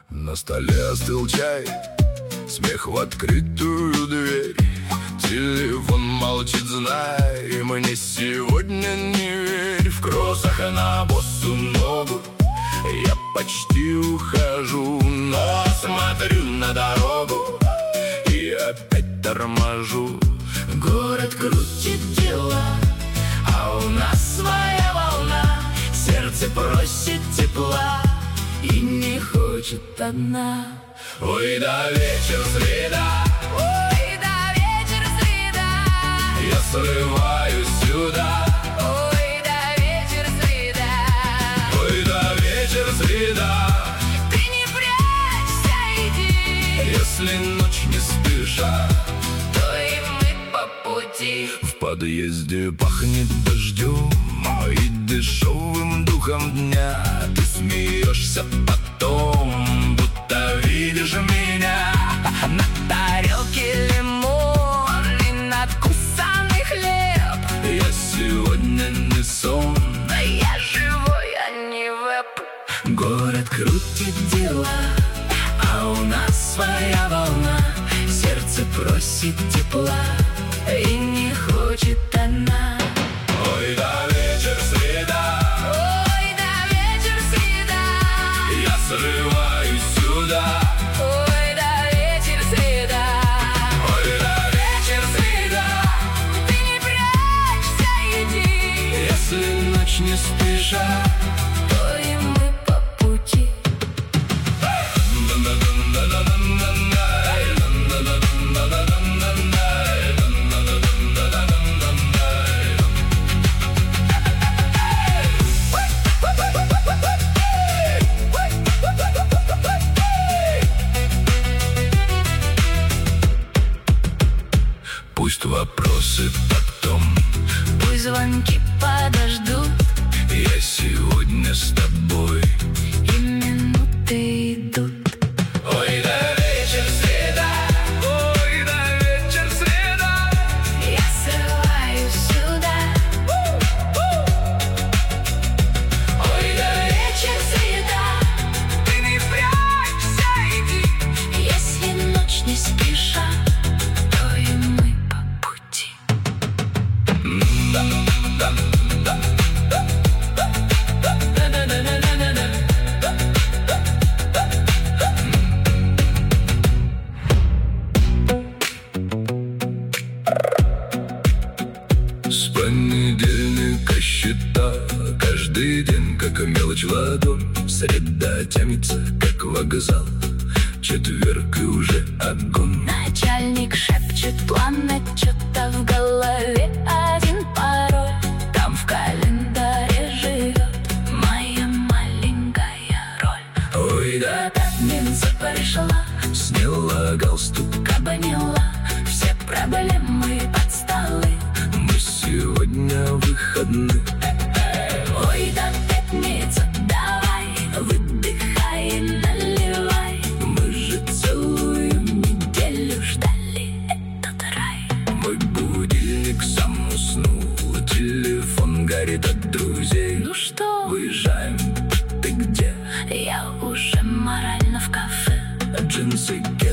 На столе остыл чай, смех в открытую дверь. Телефон молчит, знай, мне сегодня не верь. В кроссах на босу ногу я почти ухожу, но смотрю на дорогу и опять торможу. Город крутит дела, а у нас своя волна. Сердце просит тепла и не хочет одна. Ой, да вечер среда, ой, да вечер среда, я срываюсь сюда. ой, да вечер среда, Ой, да вечер среда, ты не прячься, иди. если ночь не спеша, То и мы по пути. в подъезде пахнет дождем и дешевым духом дня. Ты смеешься потом, будто видишь меня. На тарелке лимон и надкусанный хлеб. Я сегодня не сон, Да я живой, а не веб. город крутит дела, а у нас своя волна. Сердце просит тепла И не хочет она. Ой, да вечер среда, Ой, да вечер среда, я срываюсь сюда. ой, да вечер среда, Ой, да вечер среда, ты не прячься, иди. если ночь не спеша. То и мы по пути. Пусть вопросы потом, Пусть звонки подождут, я сегодня с тобой. и минуты идут. Ой, да вечер среда, ой, да вечер среда, Я срываюсь сюда. ой, да Вечер среда, ты не прячься, иди. если ночь не спеша, то и мы по пути. С понедельника счета, каждый день как мелочь в ладонь. Среда тянется как вокзал, четверг и уже огонь. Начальник шепчет план отчета, в голове один пароль. Там в календаре живет моя маленькая роль. Ой, да Пятница пришла, сняла галстук, обняла все проблемы под столы. мы сегодня выходны. Ой, да пятница, давай, выдыхай и наливай. Мы же Целую неделю ждали этот рай. мой будильник сам уснул, телефон горит от друзей. Ну что, Выезжаем, ты где? я уже морально в кафе. Джинсы,